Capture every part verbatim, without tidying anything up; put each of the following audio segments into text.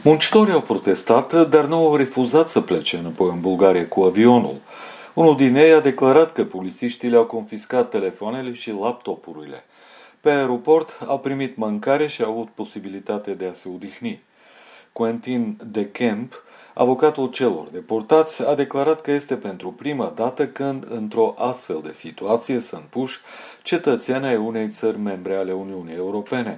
Muncitorii au protestat, dar nu au refuzat să plece înapoi în Bulgaria cu avionul. Unul din ei a declarat că polițiștii le-au confiscat telefoanele și laptopurile. Pe aeroport au primit mâncare și au avut posibilitate de a se odihni. Quentin de Kemp, avocatul celor deportați, a declarat că este pentru prima dată când, într-o astfel de situație, sunt puși cetățeni ai unei țări membre ale Uniunii Europene.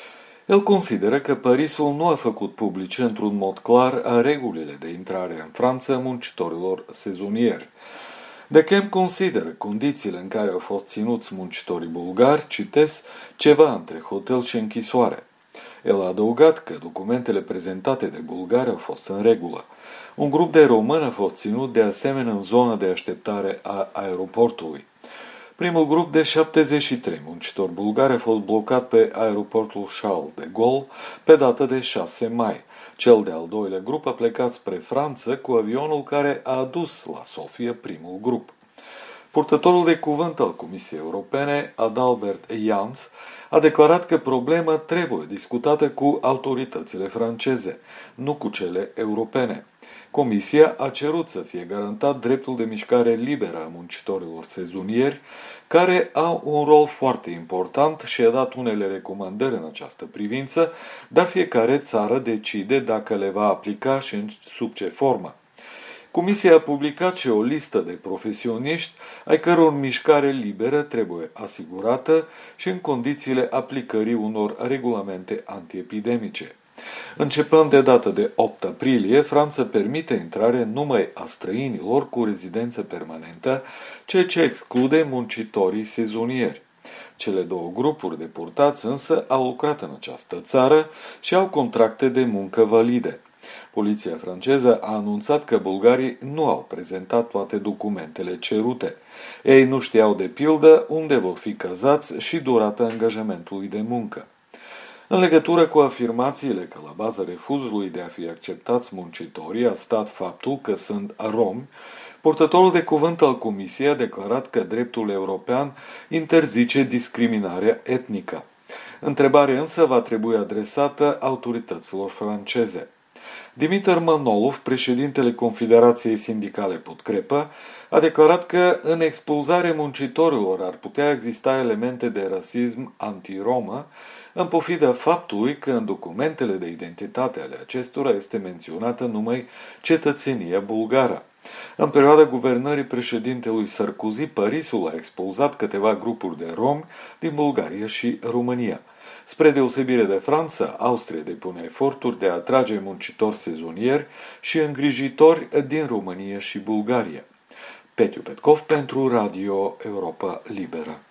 El consideră că Parisul nu a făcut publice într-un mod clar regulile de intrare în Franța a muncitorilor sezonieri. De Kemp consideră condițiile în care au fost ținuți muncitorii bulgari, citesc, ceva între hotel și închisoare. El a adăugat că documentele prezentate de bulgari au fost în regulă. Un grup de români a fost ținut de asemenea în zona de așteptare a aeroportului. Primul grup de șaptezeci și trei muncitori bulgari a fost blocat pe aeroportul Charles de Gaulle pe data de șase mai. Cel de-al doilea grup a plecat spre Franța cu avionul care a adus la Sofia primul grup. Purtătorul de cuvânt al Comisiei Europene, Adalbert Jans, a declarat că problema trebuie discutată cu autoritățile franceze, nu cu cele europene. Comisia a cerut să fie garantat dreptul de mișcare liberă a muncitorilor sezonieri, care au un rol foarte important și a dat unele recomandări în această privință, dar fiecare țară decide dacă le va aplica și sub ce formă. Comisia a publicat și o listă de profesioniști ai căror mișcare liberă trebuie asigurată și în condițiile aplicării unor regulamente antiepidemice. Începând de data de opt aprilie, Franța permite intrarea numai a străinilor cu rezidență permanentă, ceea ce exclude muncitorii sezonieri. Cele două grupuri deportați însă au lucrat în această țară și au contracte de muncă valide. Poliția franceză a anunțat că bulgarii nu au prezentat toate documentele cerute. Ei nu știau de pildă unde vor fi cazați și durata angajamentului de muncă. În legătură cu afirmațiile că la baza refuzului de a fi acceptați muncitorii a stat faptul că sunt romi, purtătorul de cuvânt al Comisiei a declarat că dreptul european interzice discriminarea etnică. Întrebarea însă va trebui adresată autorităților franceze. Dimitar Manolov, președintele Confederației Sindicale Podcrepă, a declarat că în expulzarea muncitorilor ar putea exista elemente de rasism antiromă, în pofida faptului că în documentele de identitate ale acestora este menționată numai cetățenia bulgară. În perioada guvernării președintelui Sarkozy, Parisul a expulzat câteva grupuri de romi din Bulgaria și România. Spre deosebire de Franța, Austria depune eforturi de a atrage muncitori sezonieri și îngrijitori din România și Bulgaria. Petiu Petkov pentru Radio Europa Liberă.